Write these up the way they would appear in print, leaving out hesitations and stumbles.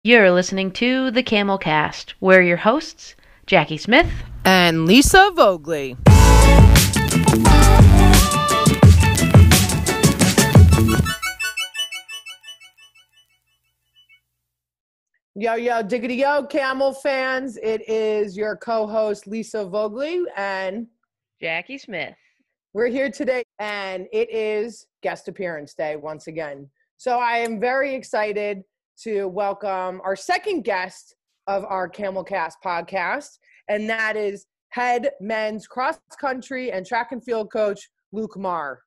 You're listening to the Camel Cast. We're your hosts, Jackie Smith and Lisa Vogley. Yo, yo, diggity yo, Camel fans. It is your co-host, Lisa Vogley, and Jackie Smith. We're here today, and it is guest appearance day once again. So I am very excited to welcome our second guest of our Camel Cast podcast, and that is head men's cross country and track and field coach, Luke Marr.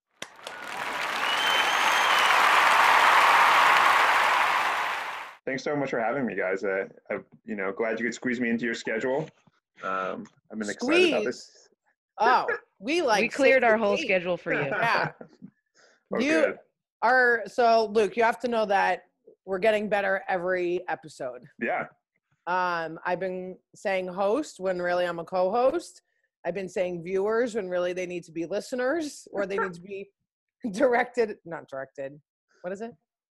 Thanks so much for having me, guys. I'm glad you could squeeze me into your schedule. I've been excited about this. Oh, we cleared our whole schedule for you. Yeah. Good. So Luke, you have to know that we're getting better every episode. Yeah. I've been saying host when really I'm a co-host. I've been saying viewers when really they need to be listeners, or they need to be not directed. What is it?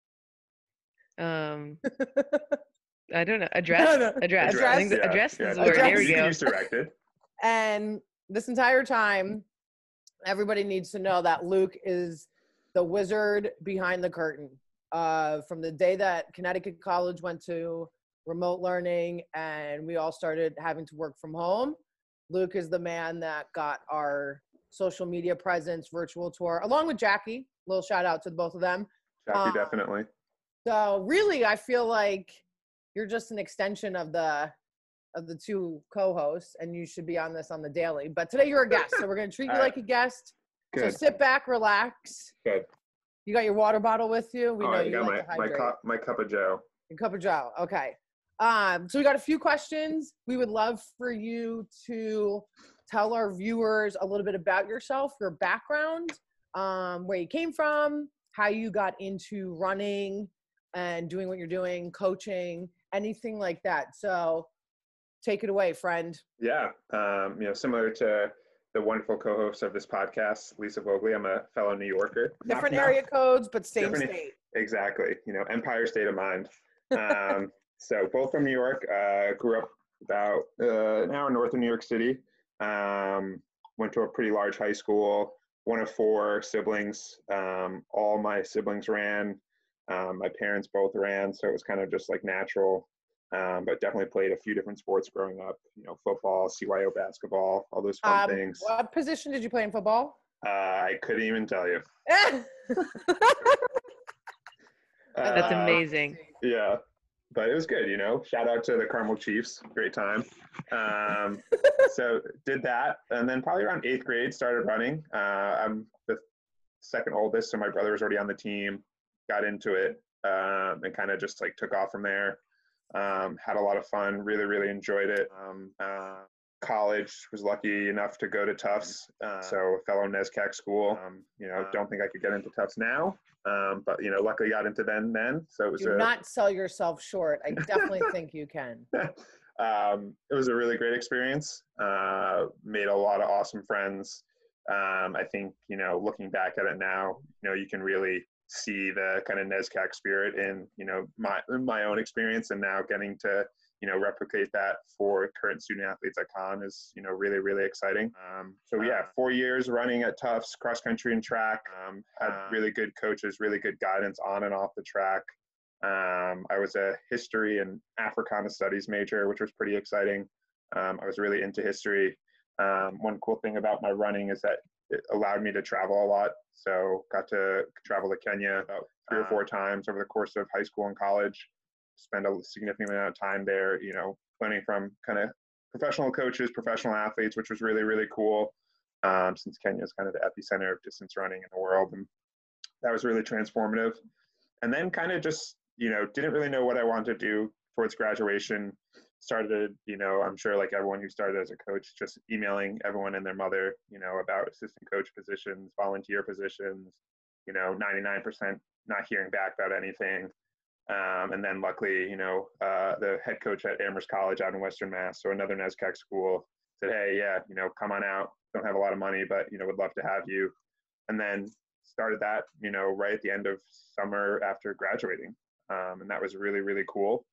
I don't know. Addressed? No. Addressed. I think addressed is the word. There we go. Use directed. And this entire time, everybody needs to know that Luke is the wizard behind the curtain. From the day that Connecticut College went to remote learning and we all started having to work from home, Luke is the man that got our social media presence, virtual tour, along with Jackie. Little shout out to both of them. Jackie, definitely. So really, I feel like you're just an extension of the two co-hosts, and you should be on this on the daily. But today you're a guest, so we're going to treat you like a guest. Good. So sit back, relax. Good. You got your water bottle with you? We know I you got like to hydrate. my cup of Joe. Your cup of Joe. Okay. So we got a few questions. We would love for you to tell our viewers a little bit about yourself, your background, where you came from, how you got into running and doing what you're doing, coaching, anything like that. So take it away, friend. Yeah. Similar to the wonderful co-host of this podcast, Lisa Vogley, I'm a fellow New Yorker. Different area codes, but same state. Exactly. Empire state of mind. So both from New York, grew up about an hour north of New York City. Went to a pretty large high school, one of four siblings. All my siblings ran. My parents both ran, so it was kind of just like natural. But definitely played a few different sports growing up, football, CYO basketball, all those fun things. What position did you play in football? I couldn't even tell you. That's amazing. Yeah, but it was good, Shout out to the Carmel Chiefs. Great time. So did that. And then probably around 8th grade, started running. I'm the second oldest, so my brother was already on the team, got into it, and kind of just like took off from there. Had a lot of fun, really, really enjoyed it. College, was lucky enough to go to Tufts, so fellow NESCAC school. Don't think I could get into Tufts now, but luckily got into then. So it was Do not sell yourself short. I definitely think you can. It was a really great experience. Made a lot of awesome friends. I think looking back at it now, you can really see the kind of NESCAC spirit in my own experience, and now getting to replicate that for current student athletes at Con is really, really exciting. So yeah, 4 years running at Tufts, cross country and track. Had really good coaches, really good guidance on and off the track. I was a history and Africana studies major, which was pretty exciting. I was really into history. One cool thing about my running is that it allowed me to travel a lot. So got to travel to Kenya about 3 or 4 times over the course of high school and college. Spend a significant amount of time there, learning from kind of professional coaches, professional athletes, which was really, really cool. Since Kenya is kind of the epicenter of distance running in the world. And that was really transformative. And then kind of just, didn't really know what I wanted to do towards graduation. Started, I'm sure like everyone who started as a coach, just emailing everyone and their mother, about assistant coach positions, volunteer positions, 99% not hearing back about anything. And then luckily, the head coach at Amherst College out in Western Mass, so another NESCAC school, said, hey, yeah, come on out. Don't have a lot of money, but, would love to have you. And then started that, right at the end of summer after graduating. And that was really, really cool.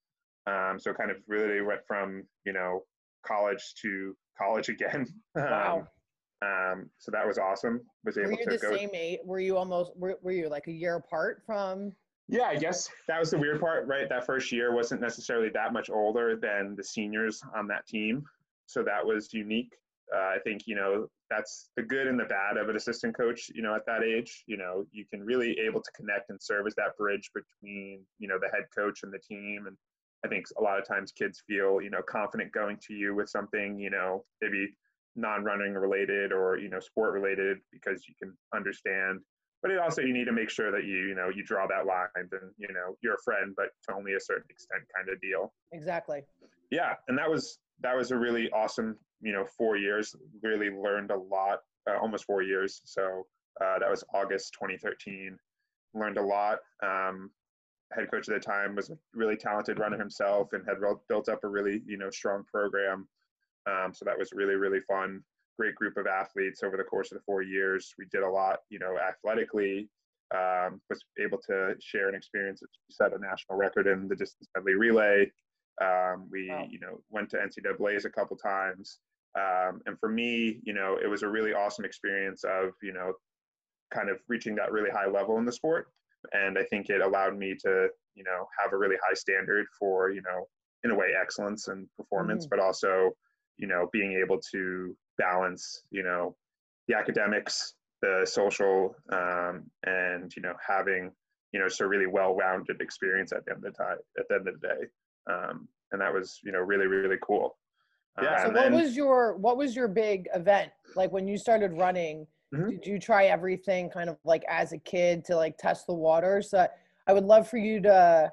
So kind of really went from, college to college again. Wow. So that was awesome. Was able Were you to the go. same age? Were you like a year apart from? Yeah, I guess that was the weird part, right? That first year wasn't necessarily that much older than the seniors on that team. So that was unique. I think, that's the good and the bad of an assistant coach, at that age. You can really able to connect and serve as that bridge between, the head coach and the team. And I think a lot of times kids feel, confident going to you with something, maybe non-running related or, sport related, because you can understand. But it also, you need to make sure that you draw that line and, you're a friend, but to only a certain extent kind of deal. Exactly. Yeah. And that was a really awesome, 4 years, really learned a lot, almost 4 years. So that was August 2013, learned a lot. Head coach at the time was a really talented runner himself and had built up a really, strong program. So that was really, really fun. Great group of athletes over the course of the 4 years. We did a lot, athletically, was able to share an experience. We set a national record in the distance medley relay. We, went to NCAAs a couple times. And for me, it was a really awesome experience of, kind of reaching that really high level in the sport. And I think it allowed me to, have a really high standard for, in a way, excellence and performance, but also, being able to balance, the academics, the social, and, having, just a really well-rounded experience at the end of the day. And that was, really, really cool. Yeah. So what was your big event? Like when you started running, did you try everything kind of like as a kid to like test the waters? I would love for you to,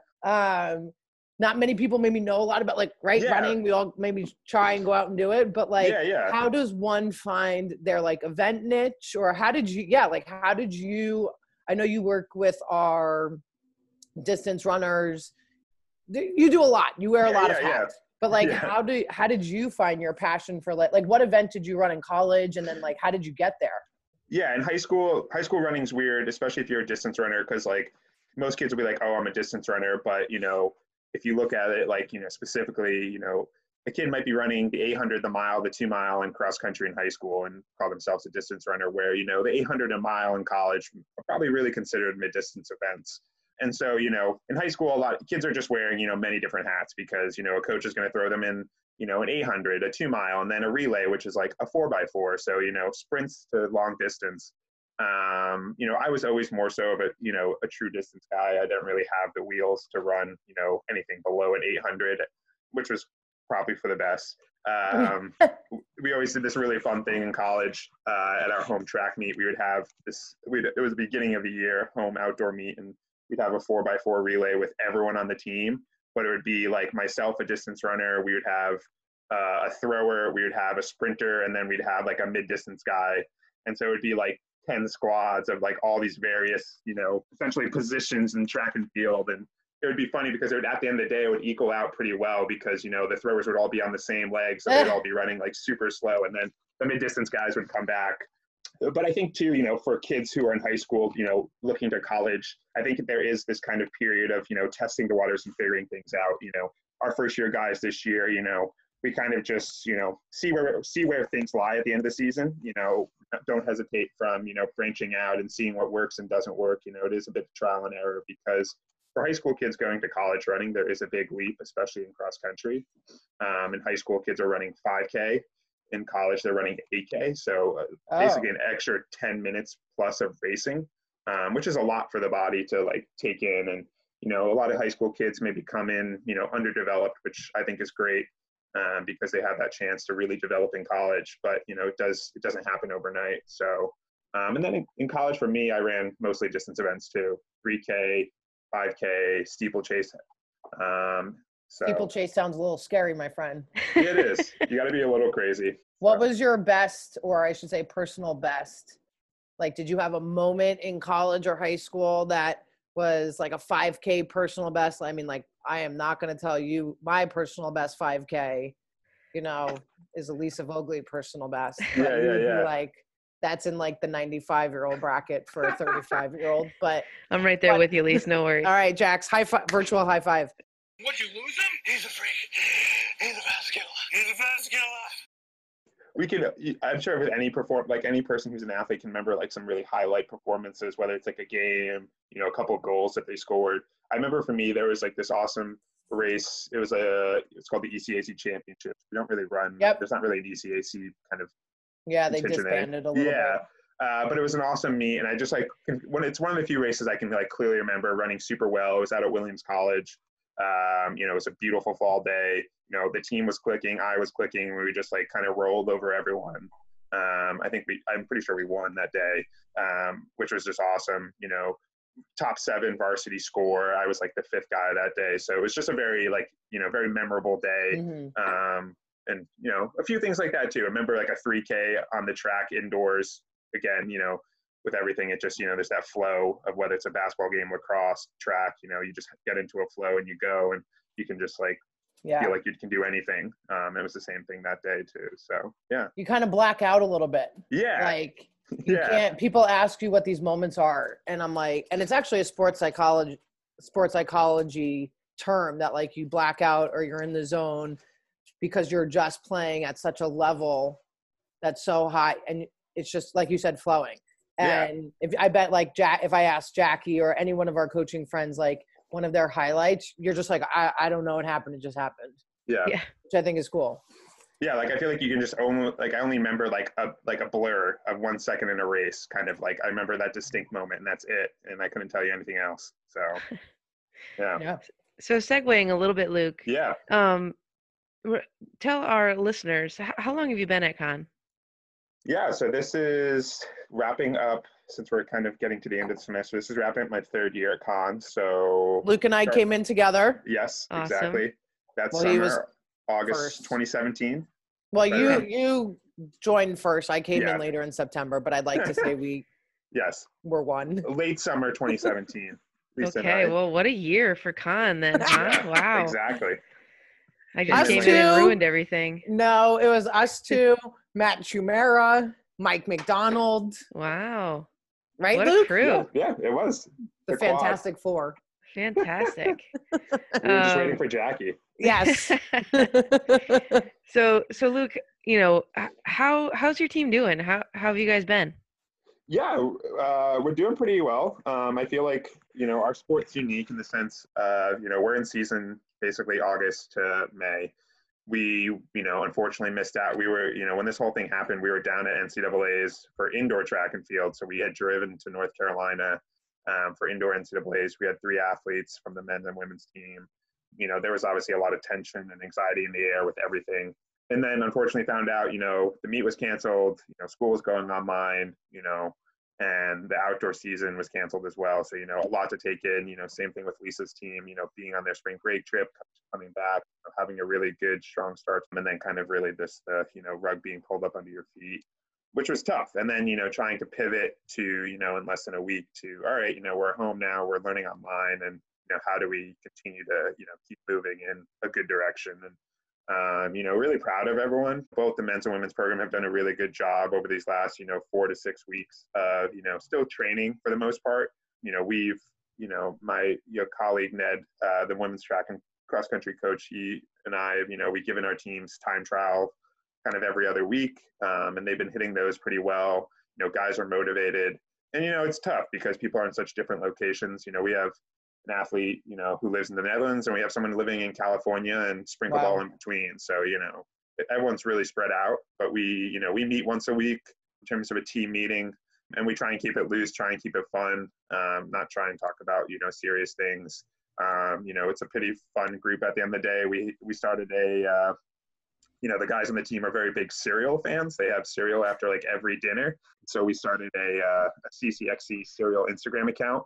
not many people maybe know a lot about like running. We all maybe try and go out and do it, but like, how does one find their like event niche, or how did you, I know you work with our distance runners. You do a lot. You wear a lot of hats. But like, how did you find your passion for like what event did you run in college, and then like how did you get there? Yeah, in high school running's weird, especially if you're a distance runner, because like most kids will be like, oh, I'm a distance runner, but if you look at it like specifically, a kid might be running the 800, the mile, the 2 mile in cross country in high school and call themselves a distance runner, where the 800 and mile in college are probably really considered mid-distance events. And so, in high school, a lot of kids are just wearing, many different hats because, a coach is going to throw them in, an 800, a 2 mile, and then a relay, which is like a 4x4. So, sprints to long distance. I was always more so of a true distance guy. I didn't really have the wheels to run, anything below an 800, which was probably for the best. We always did this really fun thing in college at our home track meet. We would have it was the beginning of the year, home outdoor meet, and we'd have a 4x4 relay with everyone on the team, but it would be like myself, a distance runner. We would have a thrower, we would have a sprinter, and then we'd have like a mid-distance guy. And so it would be like 10 squads of like all these various, essentially positions in track and field. And it would be funny because at the end of the day, it would equal out pretty well because, the throwers would all be on the same leg. So they'd all be running like super slow. And then the mid-distance guys would come back. But I think too, for kids who are in high school, looking to college, I think there is this kind of period of, testing the waters and figuring things out. Our first year guys this year, we kind of just, see where things lie at the end of the season. Don't hesitate from, branching out and seeing what works and doesn't work. It is a bit of trial and error because for high school kids going to college running, there is a big leap, especially in cross country. In high school, kids are running 5K. In college, they're running 8K. So basically an extra 10 minutes plus of racing, which is a lot for the body to like take in. And, a lot of high school kids maybe come in, underdeveloped, which I think is great because they have that chance to really develop in college. But, it doesn't happen overnight. So, and then in college for me, I ran mostly distance events too, 3K, 5K, steeplechase. Steeplechase sounds a little scary, my friend. It is. You got to be a little crazy. What was your best, or I should say personal best? Like, did you have a moment in college or high school that was like a 5K personal best? I mean, like, I am not going to tell you my personal best 5K, is Elisa Vogley personal best. Yeah. Like, that's in like the 95-year-old bracket for a 35-year-old. But I'm right there with you, Lise. No worries. All right, Jax, high five, virtual high five. Would you lose him? He's a freak. He's a fast killer. He's a fast killer. We can, I'm sure with any person who's an athlete can remember like some really highlight performances, whether it's like a game, a couple of goals that they scored. I remember for me, there was like this awesome race. It's called the ECAC Championship. We don't really run. Yep. There's not really an ECAC kind of. Yeah, they contingent. disbanded a little bit. But it was an awesome meet, and I just it's one of the few races I can like clearly remember running super well. It was out at Williams College. It was a beautiful fall day. The team was clicking, I was clicking. We just like kind of rolled over everyone. I'm pretty sure we won that day, which was just awesome. Top 7 varsity score. I was like the 5th guy that day. So it was just a very very memorable day. Mm-hmm. And a few things like that too. I remember like a 3K on the track indoors. Again, with everything, it just, there's that flow of whether it's a basketball game, lacrosse, track, you just get into a flow and you go and you can just like feel like you can do anything. It was the same thing that day too. So, yeah. You kind of black out a little bit. Yeah. Like you can't, people ask you what these moments are. And I'm like, and it's actually a sports psychology term that like you black out or you're in the zone because you're just playing at such a level that's so high. And it's just, like you said, flowing. And if I asked Jackie or any one of our coaching friends, like one of their highlights, you're just like, I don't know what happened. It just happened. Yeah. Which I think is cool. Yeah. Like, I feel like you can just I only remember like a blur of 1 second in a race, kind of like, I remember that distinct moment and that's it. And I couldn't tell you anything else. So, yeah. So segueing a little bit, Luke. Yeah. Tell our listeners, how long have you been at Con? Yeah, so this is wrapping up, since we're kind of getting to the end of the semester, this is wrapping up my 3rd year at Con. So Luke and I came in together. Yes, Awesome. Exactly. That's He was August first. 2017. Well, you joined first. I came in later in September, but I'd like to say we were one. Late summer 2017. Okay, well, what a year for Con then, huh? Wow. Exactly. I just came in and ruined everything. No, it was us two, Matt Chumera, Mike McDonald. Wow. Right, what Luke? A crew. Yeah, it was. The Fantastic Four. Fantastic. We were just waiting for Jackie. Yes. So Luke, how's your team doing? How have you guys been? Yeah, we're doing pretty well. I feel like, our sport's unique in the sense of, we're in season basically August to May. We, unfortunately missed out. We were, when this whole thing happened, we were down at NCAA's for indoor track and field. So we had driven to North Carolina for indoor NCAA's. We had 3 athletes from the men's and women's team. There was obviously a lot of tension and anxiety in the air with everything. And then unfortunately found out, the meet was canceled, school was going online, and the outdoor season was canceled as well. So, a lot to take in, same thing with Lisa's team, being on their spring break trip, coming back, having a really good, strong start, and then kind of really this, rug being pulled up under your feet, which was tough. And then, trying to pivot to, in less than a week to, all right, we're home now, we're learning online, and, how do we continue to, keep moving in a good direction? And, really proud of everyone. Both the men's and women's program have done a really good job over these last, 4 to 6 weeks of, still training for the most part. We've, my colleague, Ned, the women's track and cross country coach, he and I, we've given our teams time trial kind of every other week. And they've been hitting those pretty well. Guys are motivated and, it's tough because people are in such different locations. We have an athlete, who lives in the Netherlands, and we have someone living in California and sprinkled all in between. So, everyone's really spread out, but we meet once a week in terms of a team meeting, and we try and keep it loose, try and keep it fun, not try and talk about, serious things. It's a pretty fun group at the end of the day. We started the guys on the team are very big cereal fans. They have cereal after like every dinner. So we started a CCXC cereal Instagram account.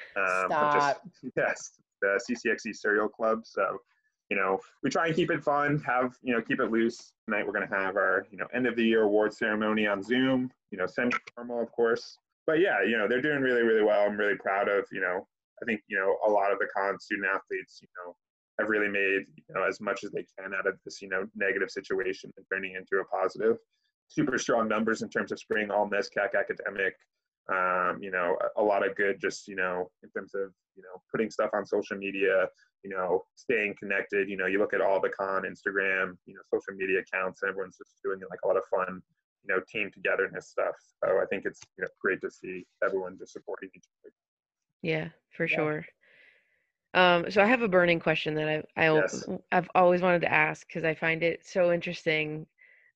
Stop. Yes, the CCXC Cereal Club. So, we try and keep it fun, keep it loose. Tonight we're going to have our, end of the year award ceremony on Zoom, semi-formal, of course. But yeah, they're doing really, really well. I'm really proud of, I think, a lot of the Con student athletes, have really made, as much as they can out of this, negative situation and turning into a positive. Super strong numbers in terms of spring all NESCAC academic. You know, a lot of good just, you know, in terms of, you know, putting stuff on social media, you know, staying connected. You know, you look at all the con Instagram, you know, social media accounts, and everyone's just doing like a lot of fun, you know, team togetherness stuff. So I think it's, you know, great to see everyone just supporting each other. Yeah, for Yeah. sure. So I have a burning question that Yes. I've always wanted to ask because I find it so interesting.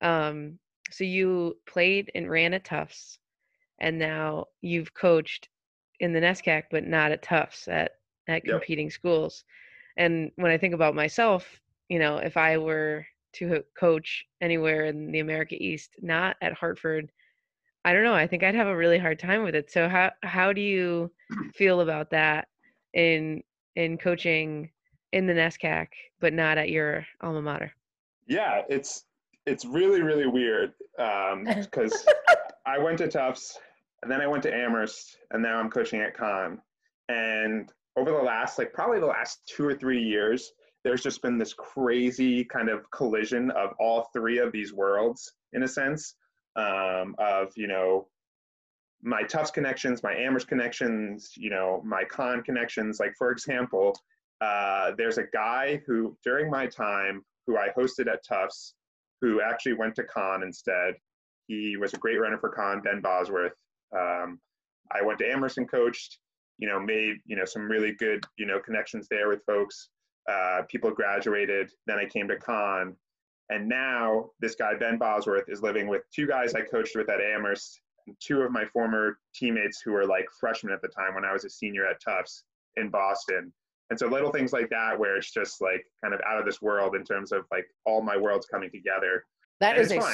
So you played and ran at Tufts, and now you've coached in the NESCAC, but not at Tufts at Yep. competing schools. And when I think about myself, you know, if I were to coach anywhere in the America East, not at Hartford, I don't know. I think I'd have a really hard time with it. So how do you feel about that in coaching in the NESCAC, but not at your alma mater? Yeah, it's really, really weird because I went to Tufts and then I went to Amherst and now I'm coaching at Con. And over the last, like probably the last 2 or 3 years, there's just been this crazy kind of collision of all three of these worlds in a sense, of, you know, my Tufts connections, my Amherst connections, you know, my Con connections. Like, for example, there's a guy who, during my time, who I hosted at Tufts, who actually went to Con instead. He was a great runner for Con, Ben Bosworth. I went to Amherst and coached, you know, made, you know, some really good, you know, connections there with folks. People graduated. Then I came to Con. And now this guy, Ben Bosworth, is living with 2 guys I coached with at Amherst, and 2 of my former teammates who were like freshmen at the time when I was a senior at Tufts in Boston. And so little things like that, where it's just like kind of out of this world in terms of like all my worlds coming together. That And is it's a fun.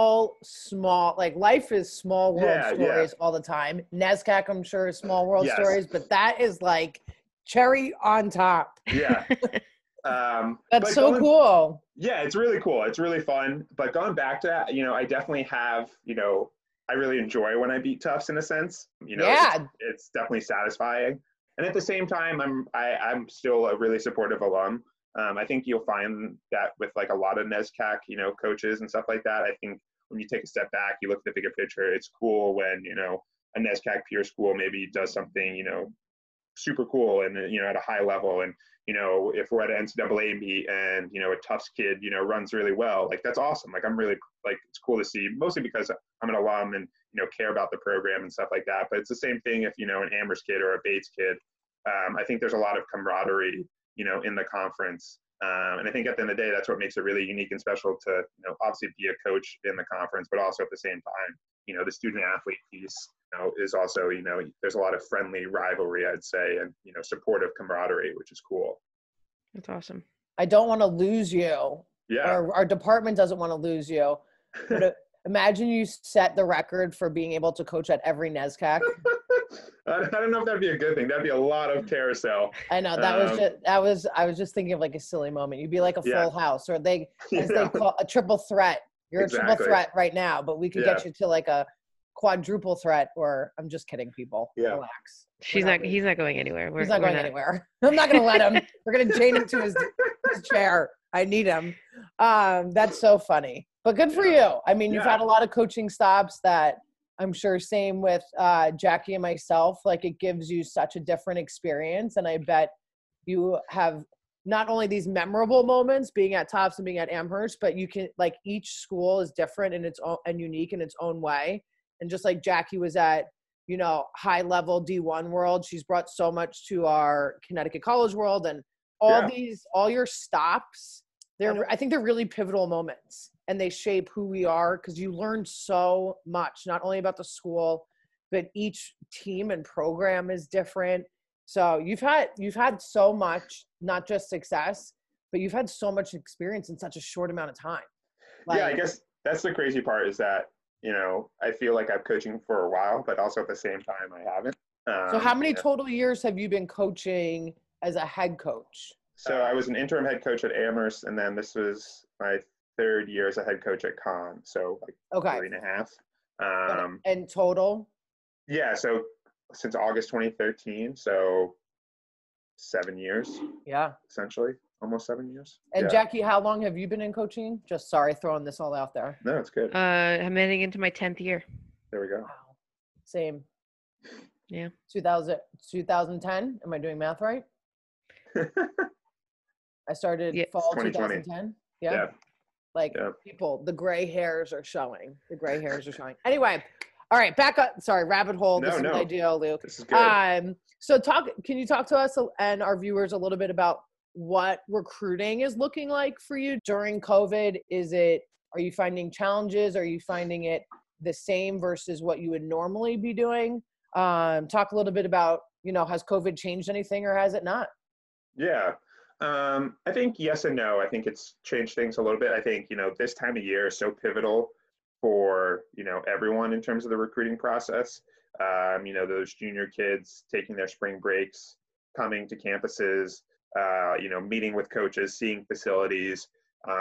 small, like life is small world Yeah, stories all the time. NESCAC, I'm sure, is small world Yes. stories, but that is like cherry on top. Yeah. That's but so cool. Yeah, it's really cool. It's really fun. But going back to that, you know, I definitely have, you know, I really enjoy when I beat Tufts in a sense. You know, Yeah. it's definitely satisfying. And at the same time, I'm still a really supportive alum. I think you'll find that with like a lot of NESCAC, you know, coaches and stuff like that. I think when you take a step back, you look at the bigger picture. It's cool when, you know, a NESCAC peer school maybe does something, you know, super cool and, you know, at a high level. And, you know, if we're at an NCAA meet and, you know, a Tufts kid, you know, runs really well, like that's awesome. Like I'm really, like, it's cool to see, mostly because I'm an alum and, you know, care about the program and stuff like that. But it's the same thing if, you know, an Amherst kid or a Bates kid. I think there's a lot of camaraderie, you know, in the conference. And I think at the end of the day, that's what makes it really unique and special to, you know, obviously be a coach in the conference, but also at the same time, you know, the student athlete piece, you know, is also, you know, there's a lot of friendly rivalry, I'd say, and, you know, supportive camaraderie, which is cool. That's awesome. I don't want to lose you. Yeah. Our department doesn't want to lose you. But imagine you set the record for being able to coach at every NESCAC. I don't know if that'd be a good thing. That'd be a lot of carousel. I know I was just thinking of like a silly moment. You'd be like a Yeah. full house, or as they Yeah. call a triple threat. You're a triple Exactly. threat right now, but we could Yeah. get you to like a quadruple threat. Or I'm just kidding, people. Yeah. Relax. He's not going anywhere. He's not going anywhere. I'm not going to let him. We're going to chain him to his chair. I need him. That's so funny. But good for you. I mean, you've Yeah. had a lot of coaching stops that I'm sure same with Jackie and myself. Like it gives you such a different experience. And I bet you have not only these memorable moments being at Tufts and being at Amherst, but you can, like, each school is different in its own and unique in its own way. And just like Jackie was at, you know, high level D1 world, she's brought so much to our Connecticut College world, and all your stops, I think they're really pivotal moments, and they shape who we are, because you learn so much, not only about the school, but each team and program is different. So you've had so much, not just success, but you've had so much experience in such a short amount of time. Yeah, I guess that's the crazy part, is that, you know, I feel like I'm coaching for a while, but also at the same time I haven't. So how many total years have you been coaching as a head coach? So I was an interim head coach at Amherst, and then this was my 3rd year as a head coach at Con. So like 3.5. And total? Yeah, so since August 2013, so 7 years. Yeah. Essentially, almost 7 years. And yeah. Jackie, how long have you been in coaching? Just sorry, throwing this all out there. No, it's good. I'm heading into my 10th year. There we go. Wow. Same. Yeah. 2010. Am I doing math right? I started Yeah. fall 2020. 2010. Yeah. Yeah. Like Yeah. people, the gray hairs are showing. The gray hairs are showing. Anyway, all right, back up. Sorry, rabbit hole. This is No. my deal, Luke. This is good. So can you talk to us and our viewers a little bit about what recruiting is looking like for you during COVID? Are you finding challenges? Are you finding it the same versus what you would normally be doing? Talk a little bit about, has COVID changed anything or has it not? Yeah. I think yes and no. I think it's changed things a little bit. I think, this time of year is so pivotal for, everyone in terms of the recruiting process. Those junior kids taking their spring breaks, coming to campuses, meeting with coaches, seeing facilities.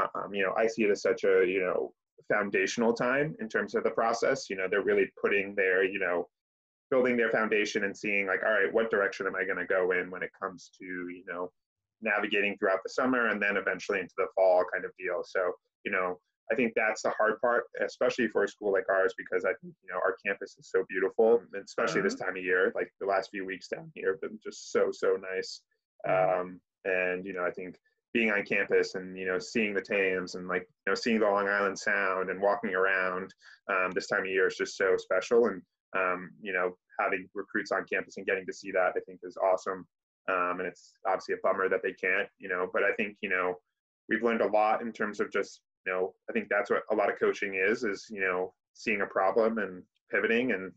I see it as such a, foundational time in terms of the process. They're really putting their, building their foundation and seeing like, all right, what direction am I going to go in when it comes to, navigating throughout the summer and then eventually into the fall kind of deal. So, I think that's the hard part, especially for a school like ours, because I think, our campus is so beautiful, and especially this time of year, like the last few weeks down here have been just so nice. And, I think being on campus and, seeing the Thames and like, seeing the Long Island Sound and walking around this time of year is just so special. And, having recruits on campus and getting to see that, I think is awesome. And it's obviously a bummer that they can't, but I think, we've learned a lot in terms of just, I think that's what a lot of coaching is, seeing a problem and pivoting. And,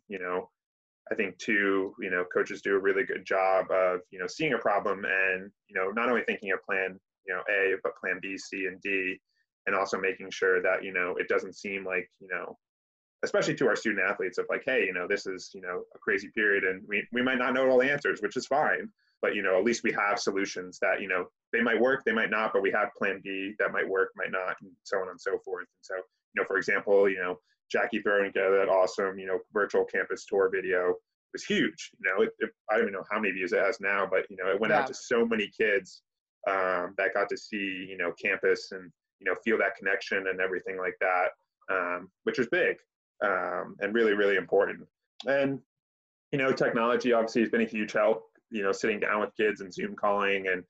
I think too, coaches do a really good job of, seeing a problem and, not only thinking of plan, A, but plan B, C, and D, and also making sure that, it doesn't seem like, especially to our student athletes of like, hey, this is, a crazy period and we might not know all the answers, which is fine. But, at least we have solutions that, they might work, they might not, but we have plan B that might work, might not, and so on and so forth. And so, for example, Jackie throwing together that awesome, virtual campus tour video was huge. I don't even know how many views it has now, but, it went out to so many kids that got to see, campus and, feel that connection and everything like that, which was big and really, really important. And, technology obviously has been a huge help, sitting down with kids and Zoom calling. And,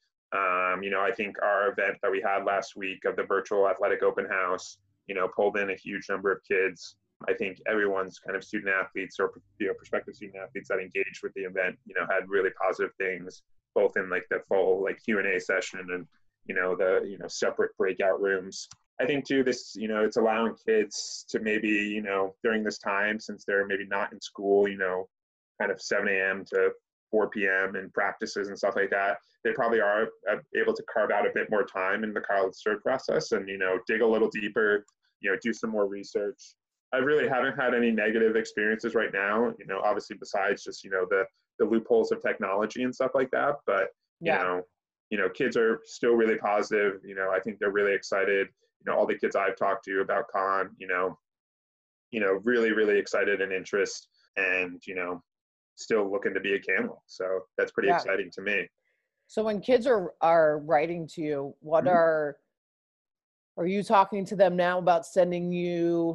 I think our event that we had last week of the virtual athletic open house, pulled in a huge number of kids. I think everyone's kind of student athletes or, prospective student athletes that engaged with the event, had really positive things, both in like the full like Q&A session and, the, separate breakout rooms. I think too, this, it's allowing kids to maybe, during this time, since they're maybe not in school, kind of 7 a.m. to 4 p.m. and practices and stuff like that, they probably are able to carve out a bit more time in the college search process and, dig a little deeper, do some more research. I really haven't had any negative experiences right now, obviously besides just, the loopholes of technology and stuff like that. But, kids are still really positive. I think they're really excited. All the kids I've talked to about Con, really, really excited and interest and, still looking to be a Camel. So that's pretty exciting to me. So when kids are writing to you, what are you talking to them now about sending you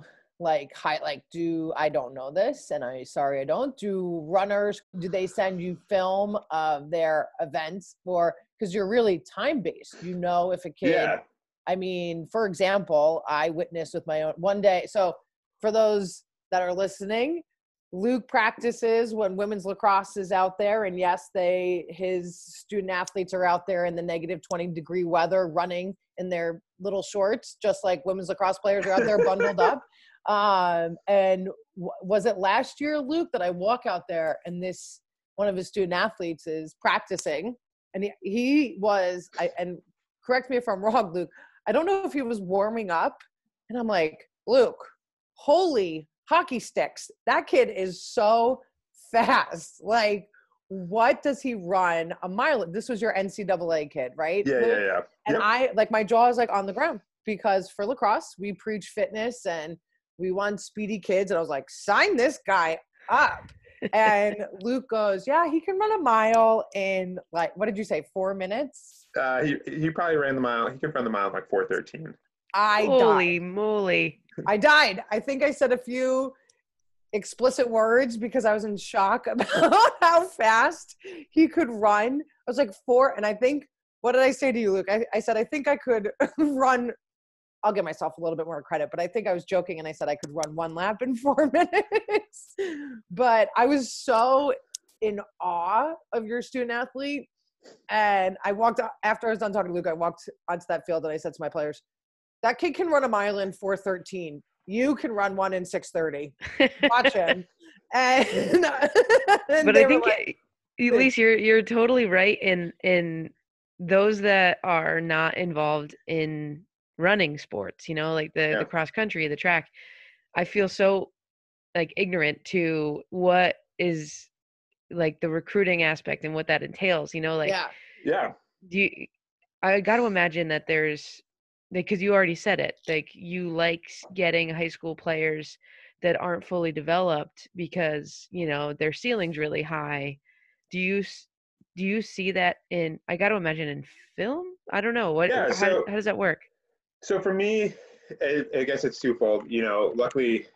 I don't know this and I don't, do runners, do they send you film of their events because you're really time-based, if a kid, I mean, for example, I witnessed with my own one day. So for those that are listening, Luke practices when women's lacrosse is out there. And yes, his student athletes are out there in the negative 20-degree weather running in their little shorts, just like women's lacrosse players are out there bundled up. And was it last year, Luke, that I walk out there and one of his student athletes is practicing and he was, and correct me if I'm wrong, Luke, I don't know if he was warming up and I'm like, Luke, holy hockey sticks. That kid is so fast. Like, what does he run a mile? This was your NCAA kid, right? Yeah. And my jaw is like on the ground because for lacrosse, we preach fitness and we want speedy kids. And I was like, sign this guy up. And Luke goes, yeah, he can run a mile in what did you say? 4 minutes? He probably ran the mile. He can run the mile in like 4:13. Holy moly. I died. I think I said a few explicit words because I was in shock about how fast he could run. I was like 4, and I think, what did I say to you, Luke? I said, I think I could run. I'll give myself a little bit more credit, but I think I was joking and I said I could run 1 lap in 4 minutes. But I was so in awe of your student athlete. And I walked out, after I was done talking to Luke, I walked onto that field and I said to my players, that kid can run a mile in 4:13. You can run one in 6:30. Watch him. And But I think, Elise, you're totally right in those that are not involved in running sports, like the cross country, the track. I feel so like ignorant to what is like the recruiting aspect and what that entails, Yeah. I got to imagine that there's, because you already said it, like you like getting high school players that aren't fully developed because, their ceiling's really high. Do you see that in, I got to imagine, in film? I don't know. How does that work? So for me, I guess it's twofold. Luckily,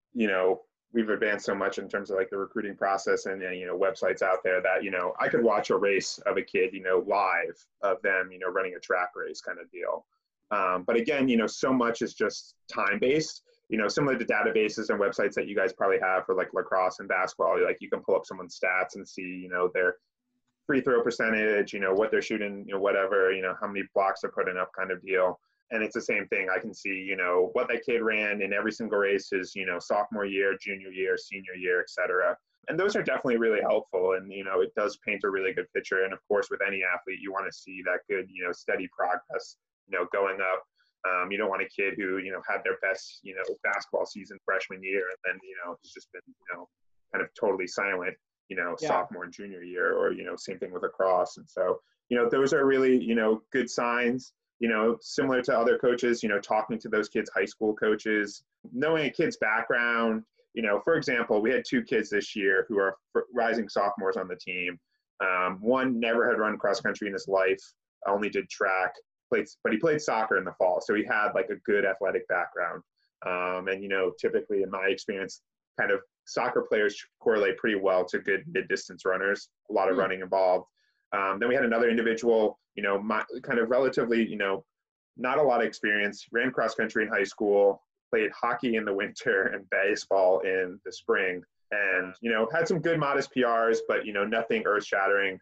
we've advanced so much in terms of like the recruiting process and websites out there that I could watch a race of a kid live of them running a track race kind of deal. But again, so much is just time based. Similar to databases and websites that you guys probably have for like lacrosse and basketball. Like you can pull up someone's stats and see their free throw percentage, what they're shooting, whatever, how many blocks they're putting up kind of deal. And it's the same thing. I can see, what that kid ran in every single race his, sophomore year, junior year, senior year, et cetera. And those are definitely really helpful. And, it does paint a really good picture. And of course, with any athlete, you want to see that good, steady progress, going up. You don't want a kid who, had their best, basketball season freshman year and then, has just been, kind of totally silent, sophomore and junior year, or, same thing with lacrosse. And so, those are really, good signs. Similar to other coaches, talking to those kids' high school coaches, knowing a kid's background. For example, we had 2 kids this year who are rising sophomores on the team. One never had run cross country in his life, only did track, but he played soccer in the fall. So he had like a good athletic background. And, typically in my experience, kind of soccer players correlate pretty well to good mid-distance runners, a lot of running involved. Then we had another individual, kind of relatively, not a lot of experience, ran cross country in high school, played hockey in the winter and baseball in the spring, and, had some good modest PRs, but, nothing earth shattering.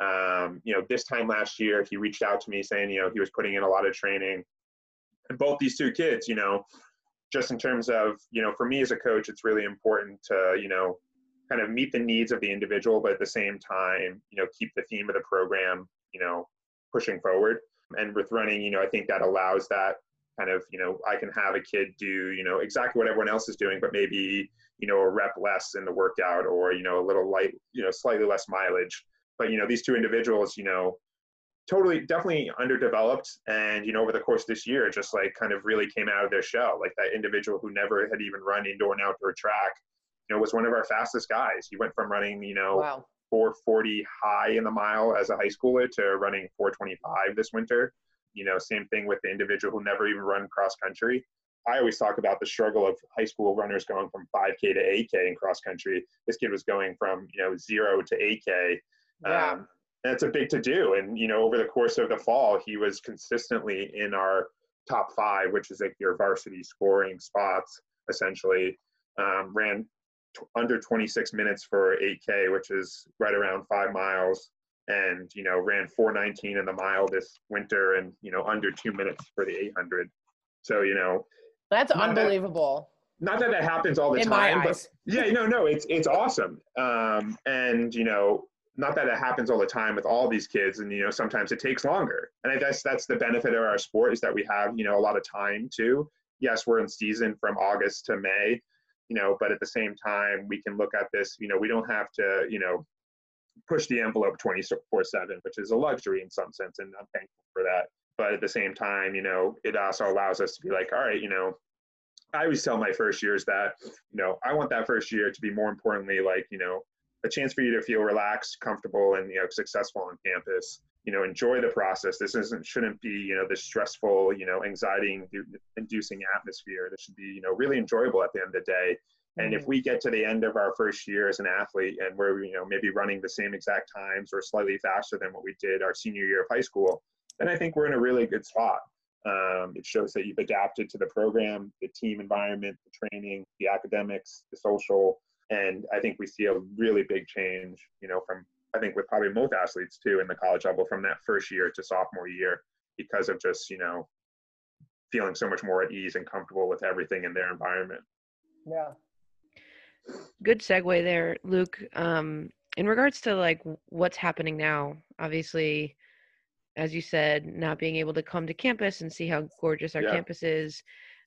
This time last year, he reached out to me saying, he was putting in a lot of training. And both these 2 kids, just in terms of, for me as a coach, it's really important to, kind of meet the needs of the individual, but at the same time, keep the theme of the program, pushing forward. And with running, I think that allows that kind of, I can have a kid do, exactly what everyone else is doing, but maybe, a rep less in the workout or, a little light, slightly less mileage. But, these 2 individuals, definitely underdeveloped. And, over the course of this year, just like kind of really came out of their shell. Like that individual who never had even run indoor and outdoor track, was one of our fastest guys. He went from running, Wow. 440 high in the mile as a high schooler to running 425 this winter. Same thing with the individual who never even run cross country. I always talk about the struggle of high school runners going from 5K to 8K in cross country. This kid was going from, 0 to 8K. Yeah. And it's a big to do. And, over the course of the fall, he was consistently in our top 5, which is like your varsity scoring spots, essentially. Ran under 26 minutes for 8K, which is right around 5 miles. And, ran 4:19 in the mile this winter and, under 2 minutes for the 800. So, That's unbelievable. Not that happens all the In time, my but eyes. yeah, no, it's awesome. And, not that it happens all the time with all these kids, and, sometimes it takes longer. And I guess that's the benefit of our sport, is that we have, a lot of time too. Yes, we're in season from August to May, but at the same time, we can look at this, we don't have to, push the envelope 24/7, which is a luxury in some sense. And I'm thankful for that. But at the same time, it also allows us to be like, all right, I always tell my first years that, I want that first year to be more importantly, like, a chance for you to feel relaxed, comfortable, and, successful on campus. Enjoy the process. This shouldn't be, this stressful, anxiety-inducing atmosphere. This should be, really enjoyable at the end of the day. And if we get to the end of our first year as an athlete and we're, maybe running the same exact times or slightly faster than what we did our senior year of high school, then I think we're in a really good spot. It shows that you've adapted to the program, the team environment, the training, the academics, the social. And I think we see a really big change, from, I think with probably most athletes too in the college level from that first year to sophomore year because of just, feeling so much more at ease and comfortable with everything in their environment. Yeah. Good segue there, Luke. In regards to like what's happening now, obviously, as you said, not being able to come to campus and see how gorgeous our campus is,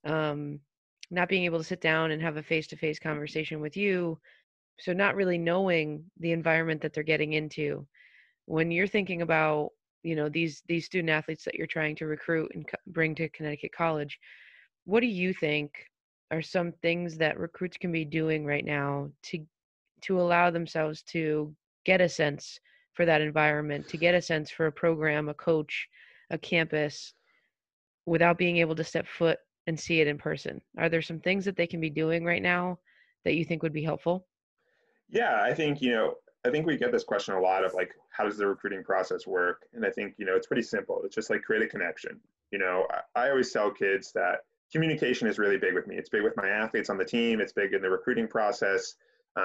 not being able to sit down and have a face-to-face conversation with you. So not really knowing the environment that they're getting into. When you're thinking about, these student athletes that you're trying to recruit and bring to Connecticut College, what do you think are some things that recruits can be doing right now to allow themselves to get a sense for that environment, to get a sense for a program, a coach, a campus, without being able to step foot and see it in person? Are there some things that they can be doing right now that you think would be helpful? Yeah, I think, I think we get this question a lot of like, how does the recruiting process work? And I think, it's pretty simple. It's just like create a connection. I always tell kids that communication is really big with me. It's big with my athletes on the team. It's big in the recruiting process.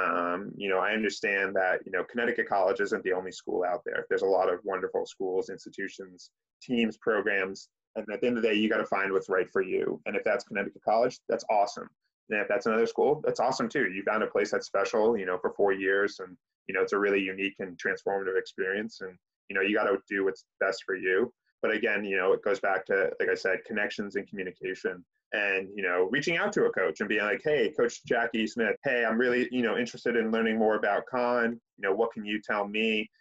I understand that, Connecticut College isn't the only school out there. There's a lot of wonderful schools, institutions, teams, programs. And at the end of the day, you got to find what's right for you. And if that's Connecticut College, that's awesome. And if that's another school, that's awesome too. You found a place that's special, for 4 years. And, it's a really unique and transformative experience. And, you got to do what's best for you. But again, it goes back to, like I said, connections and communication. And, reaching out to a coach and being like, hey, Coach Jackie Smith, hey, I'm really, interested in learning more about Khan. What can you tell me?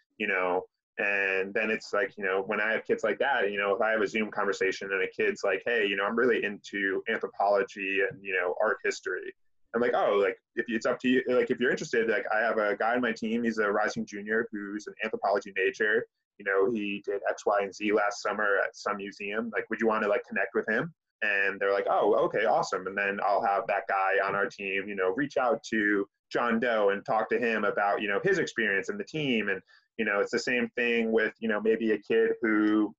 And then it's like, when I have kids like that, if I have a Zoom conversation and a kid's like, hey, I'm really into anthropology and, art history. I'm like, oh, like, if it's up to you, like, if you're interested, like, I have a guy on my team, he's a rising junior who's an anthropology major. He did X, Y, and Z last summer at some museum. Like, would you want to like connect with him? And they're like, oh, okay, awesome. And then I'll have that guy on our team, reach out to John Doe and talk to him about, his experience and the team. And, it's the same thing with, maybe a kid who,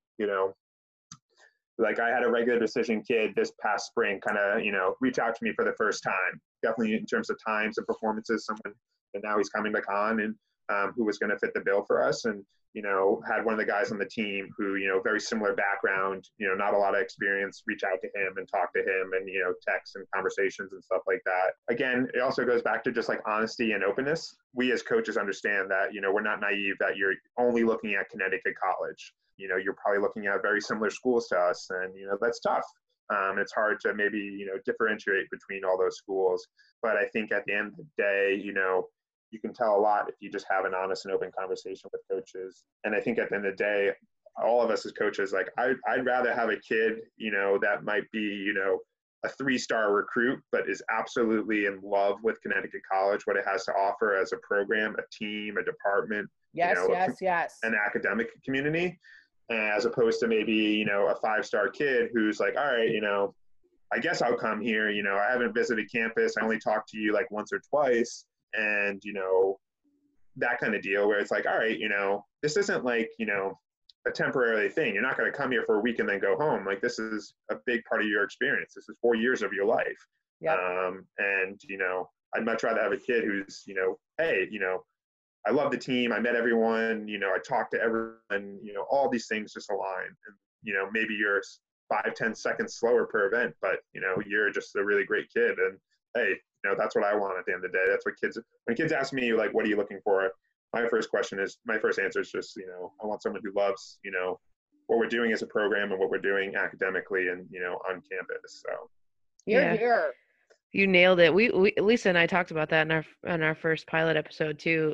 like I had a regular decision kid this past spring kind of, reach out to me for the first time, definitely in terms of times and performances, someone, and now he's coming back on and who was going to fit the bill for us. And, had one of the guys on the team who, very similar background, not a lot of experience, reach out to him and talk to him and, text and conversations and stuff like that. Again, it also goes back to just like honesty and openness. We as coaches understand that, we're not naive that you're only looking at Connecticut College. You're probably looking at very similar schools to us and, that's tough. It's hard to maybe, differentiate between all those schools. But I think at the end of the day, you can tell a lot if you just have an honest and open conversation with coaches. And I think at the end of the day, all of us as coaches, like I'd rather have a kid, that might be, a 3-star recruit, but is absolutely in love with Connecticut College, what it has to offer as a program, a team, a department, Yes. an academic community, as opposed to maybe, a 5-star kid who's like, all right, I guess I'll come here. I haven't visited campus. I only talked to you like once or twice. And, that kind of deal where it's like, all right, this isn't like, a temporary thing. You're not going to come here for a week and then go home. Like, this is a big part of your experience. This is 4 years of your life. Yep. And, I'd much rather have a kid who's, hey, I love the team. I met everyone, I talked to everyone, all these things just align. And, maybe you're 5-10 seconds slower per event, but, you're just a really great kid. And hey, that's what I want at the end of the day. That's what when kids ask me, like, what are you looking for? My first answer is just, I want someone who loves, what we're doing as a program and what we're doing academically and, on campus. So. Here. You nailed it. We Lisa and I talked about that in our first pilot episode too.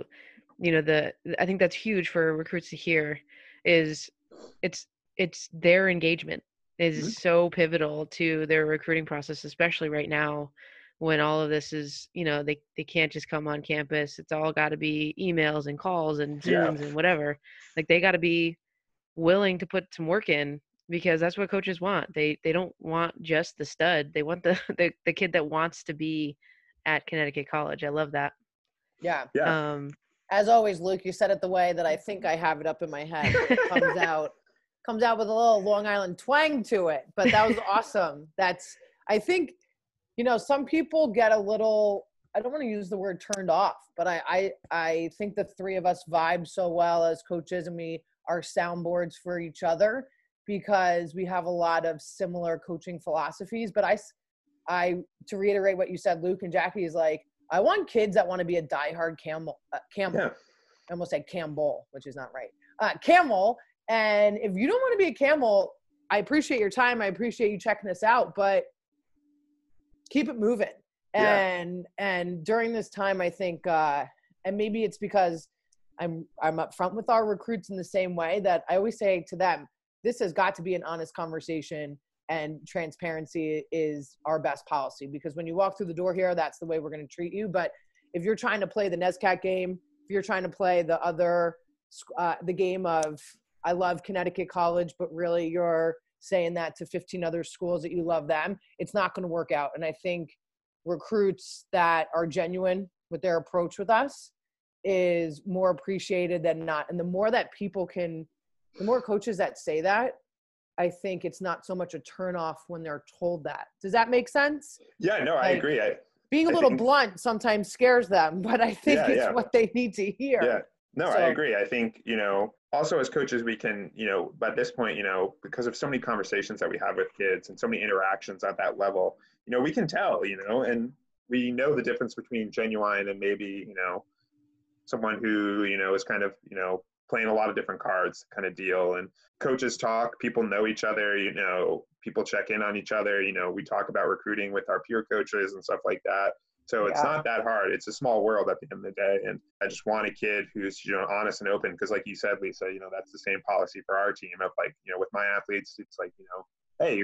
I think that's huge for recruits to hear is it's their engagement is so pivotal to their recruiting process, especially right now when all of this is, they can't just come on campus. It's all got to be emails and calls and Zooms and whatever. Like, they got to be willing to put some work in because that's what coaches want. They don't want just the stud. They want the kid that wants to be at Connecticut College. I love that. Yeah. Yeah. As always, Luke, you said it the way that I think I have it up in my head. It comes out with a little Long Island twang to it. But that was awesome. I think, some people get a little, I don't want to use the word turned off, but I think the three of us vibe so well as coaches, and we are soundboards for each other because we have a lot of similar coaching philosophies. But I to reiterate what you said, Luke and Jackie, is like, I want kids that want to be a diehard Camel. Yeah. I almost said Campbell, which is not right. Camel. And if you don't want to be a Camel, I appreciate your time. I appreciate you checking us out, but keep it moving. Yeah. And during this time, I think, and maybe it's because I'm upfront with our recruits in the same way that I always say to them, this has got to be an honest conversation, and transparency is our best policy, because when you walk through the door here, that's the way we're going to treat you. But if you're trying to play the NESCAC game, if you're trying to play the game of, I love Connecticut College, but really you're saying that to 15 other schools that you love them, it's not going to work out. And I think recruits that are genuine with their approach with us is more appreciated than not. And the more coaches that say that, I think it's not so much a turnoff when they're told that. Does that make sense? Yeah, no, I agree. Being a little blunt sometimes scares them, but I think it's what they need to hear. Yeah, no, I agree. I think, also as coaches, we can, by this point, because of so many conversations that we have with kids and so many interactions at that level, we can tell, and we know the difference between genuine and maybe, someone who, is kind of, playing a lot of different cards kind of deal. And coaches talk, people know each other, people check in on each other, we talk about recruiting with our peer coaches and stuff like that. So it's not that hard. It's a small world at the end of the day. And I just want a kid who's, honest and open. Because like you said, Lisa, that's the same policy for our team. Of like, with my athletes, it's like, hey,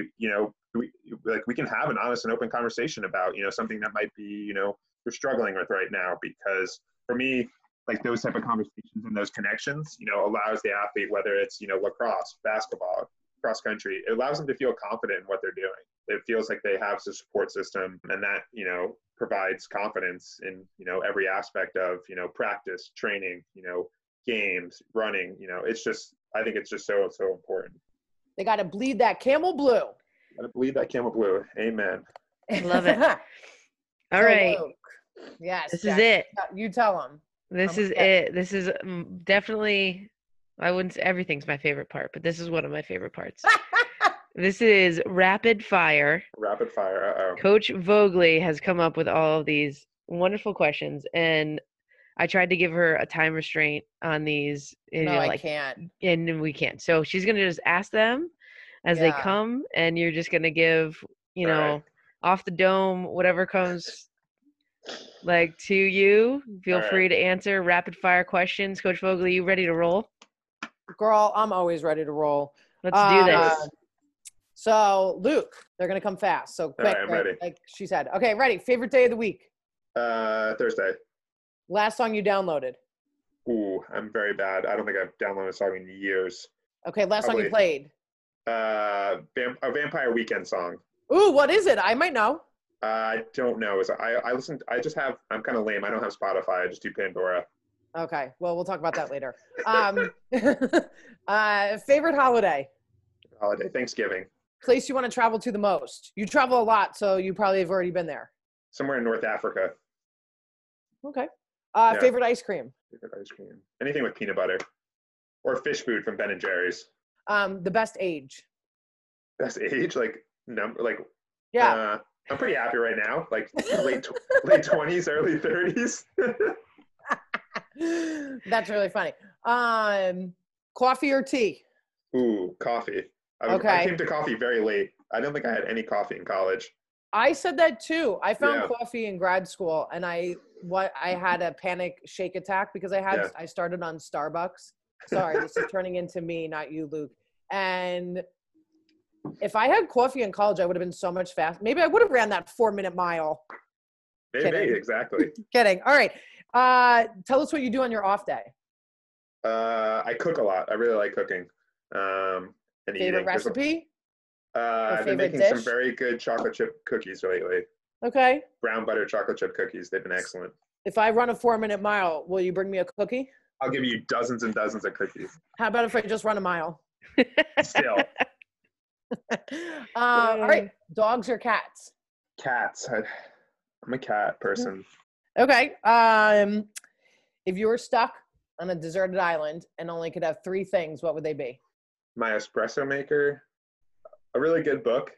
we can have an honest and open conversation about, something that might be, you're struggling with right now. Because for me, like those type of conversations and those connections, allows the athlete, whether it's, lacrosse, basketball, cross country, it allows them to feel confident in what they're doing. It feels like they have the support system, and that, provides confidence in, every aspect of, practice, training, games, running, I think it's just so, so important. They got to bleed that camel blue. Got to bleed that camel blue. Amen. Love it. All right. Luke. Yes. This is it. You tell them. This is it. This is definitely, I wouldn't say everything's my favorite part, but this is one of my favorite parts. This is rapid fire. Rapid fire. Uh-oh. Coach Vogley has come up with all of these wonderful questions, and I tried to give her a time restraint on these. No, I can't. And we can't. So she's going to just ask them as they come, and you're just going to give, off the dome, whatever comes like to you. Feel free to answer rapid fire questions. Coach Vogley, you ready to roll? Girl, I'm always ready to roll. Let's do this. So, Luke, they're going to come fast. So quick, I'm ready. Like she said. Okay, ready. Favorite day of the week? Thursday. Last song you downloaded? Ooh, I'm very bad. I don't think I've downloaded a song in years. Okay, last song you played? A Vampire Weekend song. Ooh, what is it? I might know. I don't know. I listened. I'm kind of lame. I don't have Spotify. I just do Pandora. Okay. Well, we'll talk about that later. Favorite holiday? Holiday, Thanksgiving. Place you want to travel to the most? You travel a lot, so you probably have already been there. Somewhere in North Africa. Okay. Favorite ice cream? Favorite ice cream. Anything with peanut butter. Or fish food from Ben & Jerry's. The best age? Best age? Yeah. I'm pretty happy right now. Like late 20s, early 30s. That's really funny. Coffee or tea? Ooh, coffee. I came to coffee very late. I don't think I had any coffee in college. I said that too. I found coffee in grad school, and I had a panic shake attack because I started on Starbucks. Sorry, this is turning into me, not you, Luke. And if I had coffee in college, I would have been so much faster. Maybe I would have ran that 4-minute mile. Maybe, exactly. Kidding. All right. Tell us what you do on your off day. I cook a lot. I really like cooking. And favorite recipe? I've been making some very good chocolate chip cookies lately. Okay. Brown butter chocolate chip cookies. They've been excellent. If I run a 4-minute mile, will you bring me a cookie? I'll give you dozens and dozens of cookies. How about if I just run a mile? Still, All right. Dogs or cats? cats. I'm a cat person. Okay. If you were stuck on a deserted island and only could have 3 things, what would they be? My espresso maker, a really good book,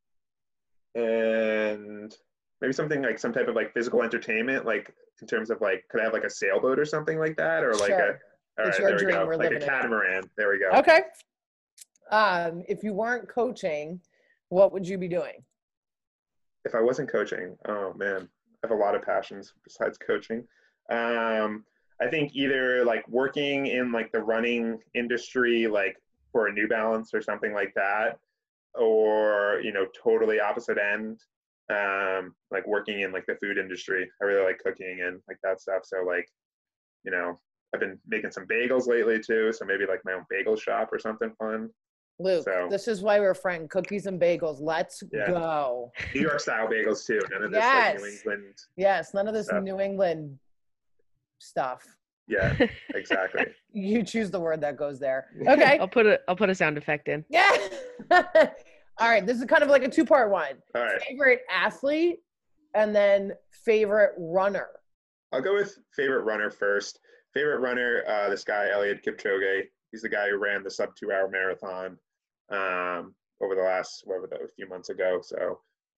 and maybe something like some type of like physical entertainment, like in terms of like, could I have like a sailboat or something like that, or like Sure. all It's right, your there we dream. go, We're like a living it. catamaran. There we go. Okay. If you weren't coaching, what would you be doing? If I wasn't coaching, oh man, I have a lot of passions besides coaching. I think either like working in like the running industry, like for a New Balance or something like that, or totally opposite end, like working in like the food industry. I really like cooking and like that stuff. So like, I've been making some bagels lately too. So maybe like my own bagel shop or something fun. Luke, So- this is why we're friends. Cookies and bagels. Let's Yeah. go. New York style bagels too. None of this Yes. like New England. Yes, none of this Stuff. New England stuff. Yeah, exactly. You choose the word that goes there. Okay. I'll put a sound effect in. Yeah. All right. This is kind of like a 2-part one. All right. Favorite athlete and then favorite runner. I'll go with favorite runner first. Favorite runner, this guy, Eliud Kipchoge. He's the guy who ran the sub 2-hour marathon over the last, a few months ago. So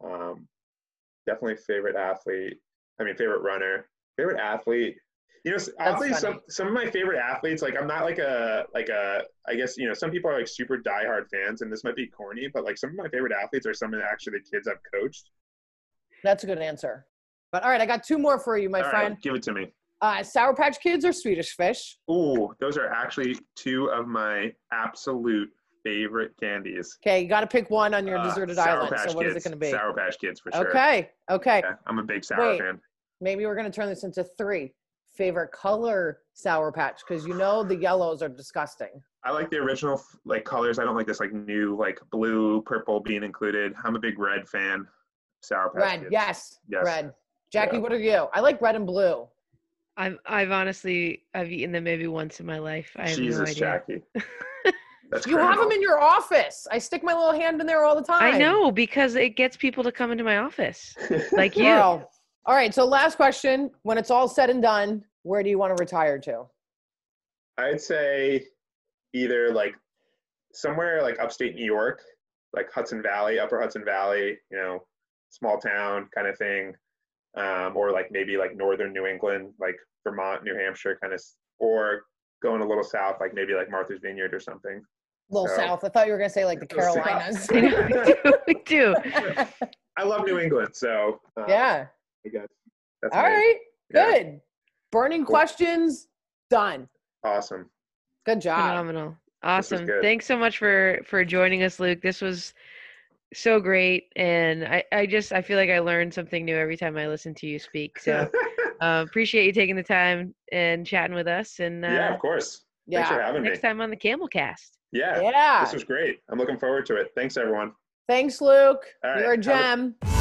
definitely favorite athlete. Favorite runner. Favorite athlete. Oddly, funny. some of my favorite athletes, like I'm not like a, I guess, some people are like super diehard fans, and this might be corny, but like some of my favorite athletes are some of actually the kids I've coached. That's a good answer. But all right, I got 2 more for you, my All friend. right, give it to me. Sour Patch Kids or Swedish Fish? Ooh, those are actually 2 of my absolute favorite candies. Okay, you got to pick one on your deserted Sour island. Patch So what is Kids. it going to be? Sour Patch Kids for sure. Okay. Yeah, I'm a big sour Wait. fan. Maybe we're going to turn this into 3. Favorite color Sour Patch, because the yellows are disgusting. I like the original like colors. I don't like this like new like blue, purple being included. I'm a big red fan. Sour Patch Red, Kids. yes, Yes. red. Jackie, Yeah. what are you? I like red and blue. I've eaten them maybe once in my life. I have Jesus, no idea. Jackie. That's You have criminal. them in your office. I stick my little hand in there all the time. I know, because it gets people to come into my office, like you. Well, all right, so last question. When it's all said and done, where do you want to retire to? I'd say either like somewhere like upstate New York, like Hudson Valley, Upper Hudson Valley, small town kind of thing, or like maybe like northern New England, like Vermont, New Hampshire, kind of, or going a little south, like maybe like Martha's Vineyard or something. A little So- south. I thought you were going to say like the Little south. Carolinas. I know, we do. I love New England, so Yeah. I guess that's All my- right. Yeah. Good. Burning Cool. questions done. Awesome. Good job. Phenomenal. Awesome. good. Thanks so much for joining us, Luke. This was so great, and I feel like I learned something new every time I listen to you speak. So appreciate you taking the time and chatting with us. And Yeah, of course. Thanks for Yeah. having me. next time on the Camel Cast. Yeah. Yeah. This was great. I'm looking forward to it. Thanks, everyone. Thanks, Luke. All right, You're a have a- gem.